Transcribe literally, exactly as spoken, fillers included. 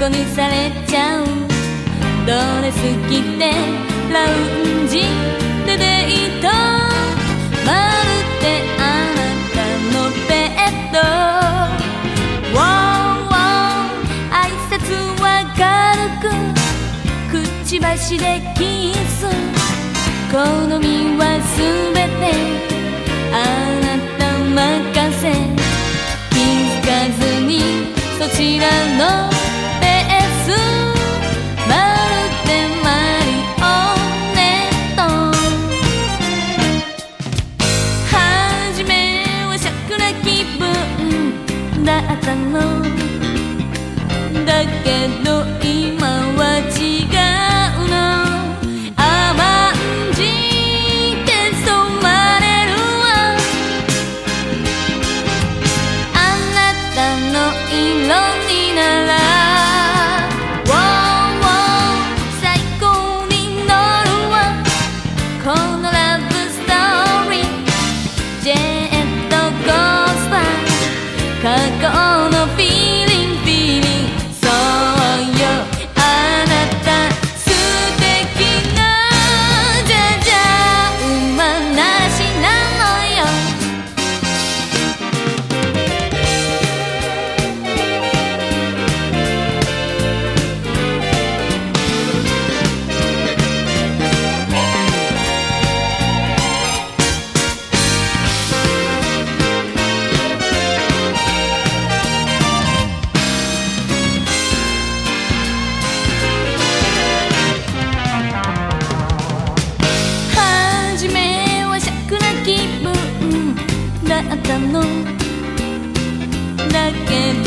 虜にされちゃう。ドレス着てラウンジでデート、まるであなたのペット。ウォーウォー挨拶は軽くくちばしでキス、好みはすべてあなた任せ。気づかずにそちらのペース、まるでマリオネット。はじめはシャクラ気分だったのだけど今は違うの。甘んじて染まれるわ、あなたの色になら。ウォーウォー最高に乗るわ、このラブストーリー。ジェットコースター、過去のフィーリングフィーリング。そうよあなた素敵なジャジャ馬なしなのよ。はじめはシャクラ気分だったのだけど